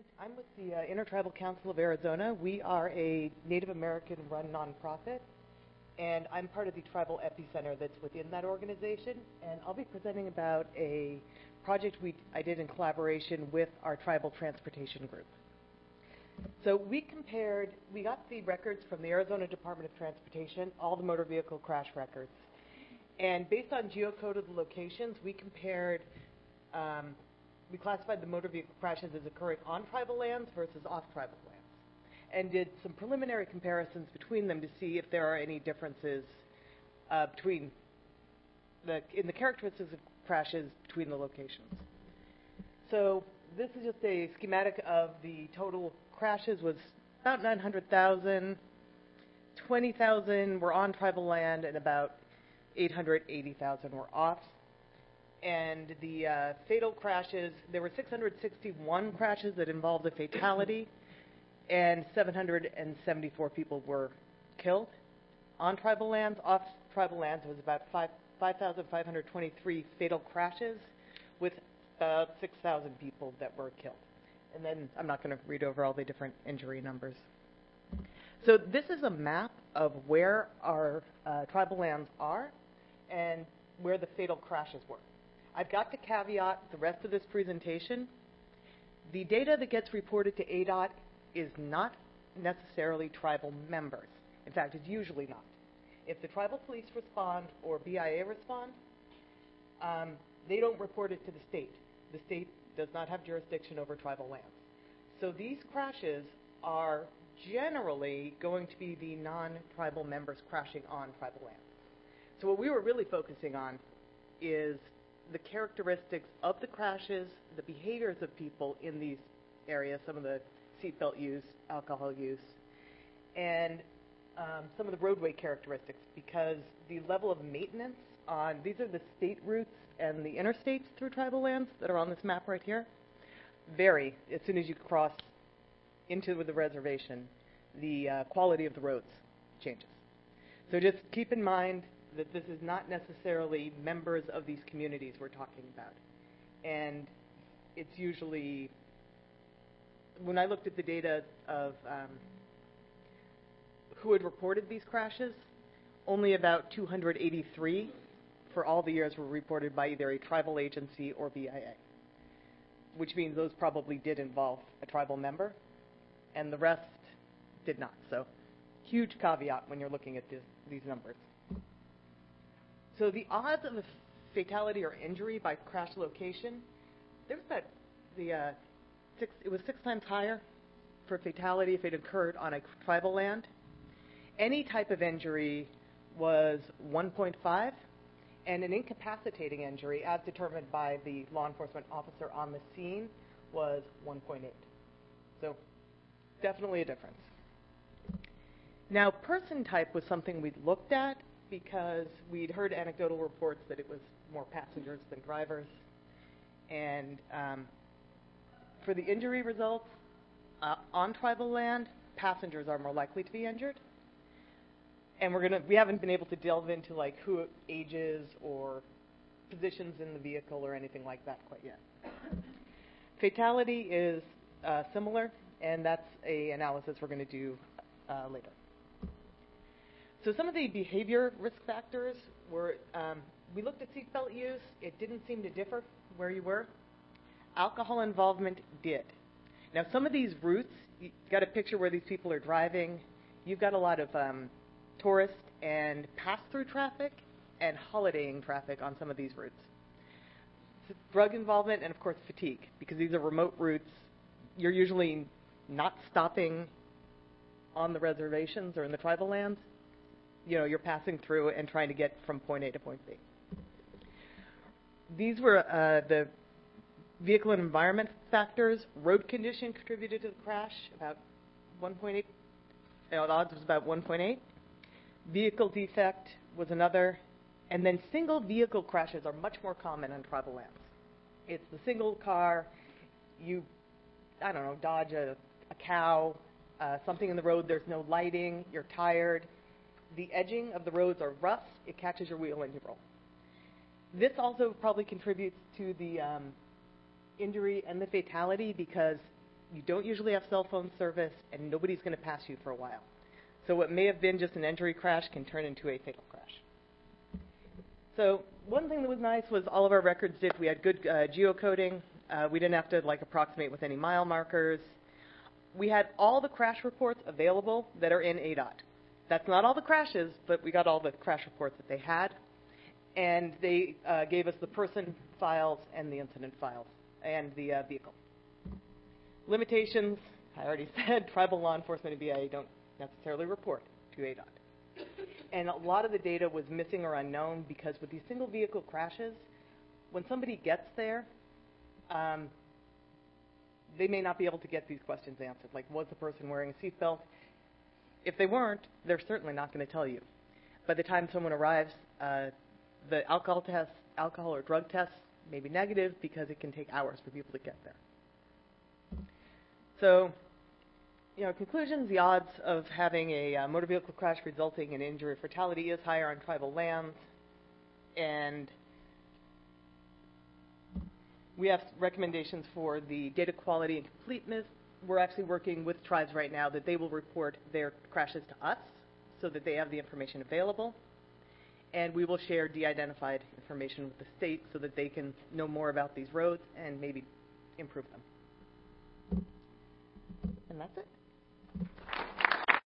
I'm with the Intertribal Council of Arizona. We are a Native American-run nonprofit, and I'm part of the Tribal Epicenter that's within that organization. And I'll be presenting about a project I did in collaboration with our Tribal Transportation Group. So we got the records from the Arizona Department of Transportation, all the motor vehicle crash records. And based on geocoded locations, we classified the motor vehicle crashes as occurring on tribal lands versus off tribal lands, and did some preliminary comparisons between them to see if there are any differences in the characteristics of crashes between the locations. So this is just a schematic of the total crashes. Was about 900,000, 20,000 were on tribal land, and about 880,000 were off. And the fatal crashes, there were 661 crashes that involved a fatality, and 774 people were killed. On tribal lands, off tribal lands, was about 5,523 fatal crashes with 6,000 people that were killed. And then I'm not going to read over all the different injury numbers. So this is a map of where our tribal lands are and where the fatal crashes were. I've got to caveat the rest of this presentation. The data that gets reported to ADOT is not necessarily tribal members. In fact, it's usually not. If the tribal police respond or BIA respond, they don't report it to the state. The state does not have jurisdiction over tribal lands. So these crashes are generally going to be the non-tribal members crashing on tribal lands. So what we were really focusing on is the characteristics of the crashes, the behaviors of people in these areas, some of the seatbelt use, alcohol use, and some of the roadway characteristics, because the level of maintenance on, these are the state routes and the interstates through tribal lands that are on this map right here, vary as soon as you cross into the reservation. The quality of the roads changes. So just keep in mind that this is not necessarily members of these communities we're talking about. And it's usually, when I looked at the data of who had reported these crashes, only about 283 for all the years were reported by either a tribal agency or BIA, which means those probably did involve a tribal member, and the rest did not. So huge caveat when you're looking at these numbers. So the odds of a fatality or injury by crash location, it was 6 times higher for fatality if it occurred on a tribal land. Any type of injury was 1.5, and an incapacitating injury, as determined by the law enforcement officer on the scene, was 1.8. So definitely a difference. Now, person type was something we'd looked at because we'd heard anecdotal reports that it was more passengers than drivers. And for the injury results, on tribal land, passengers are more likely to be injured. And we haven't been able to delve into like who ages or positions in the vehicle or anything like that quite yet. Fatality is similar, and that's an analysis we're going to do later. So some of the behavior risk factors were, we looked at seatbelt use. It didn't seem to differ where you were. Alcohol involvement did. Now some of these routes, you've got a picture where these people are driving. You've got a lot of tourist and pass-through traffic and holidaying traffic on some of these routes. Drug involvement and, of course, fatigue, because these are remote routes. You're usually not stopping on the reservations or in the tribal lands. You know, you're passing through and trying to get from point A to point B. These were the vehicle and environment factors. Road condition contributed to the crash, about 1.8. The odds was about 1.8. Vehicle defect was another. And then single vehicle crashes are much more common on tribal lands. It's the single car, dodge a cow, something in the road, there's no lighting, you're tired. The edging of the roads are rough, it catches your wheel and you roll. This also probably contributes to the injury and the fatality because you don't usually have cell phone service, and nobody's going to pass you for a while. So what may have been just an entry crash can turn into a fatal crash. So one thing that was nice was all of our records we had good geocoding. We didn't have to approximate with any mile markers. We had all the crash reports available that are in ADOT. That's not all the crashes, but we got all the crash reports that they had. And they gave us the person files and the incident files and the vehicle. Limitations, I already said, tribal law enforcement and BIA don't necessarily report to ADOT. And a lot of the data was missing or unknown because with these single vehicle crashes, when somebody gets there, they may not be able to get these questions answered, like was the person wearing a seatbelt? If they weren't, they're certainly not going to tell you. By the time someone arrives, the alcohol or drug tests may be negative because it can take hours for people to get there. So, conclusions, the odds of having a motor vehicle crash resulting in injury or fatality is higher on tribal lands, and we have recommendations for the data quality and completeness. We're actually working with tribes right now that they will report their crashes to us so that they have the information available, and we will share de-identified information with the state so that they can know more about these roads and maybe improve them. And that's it.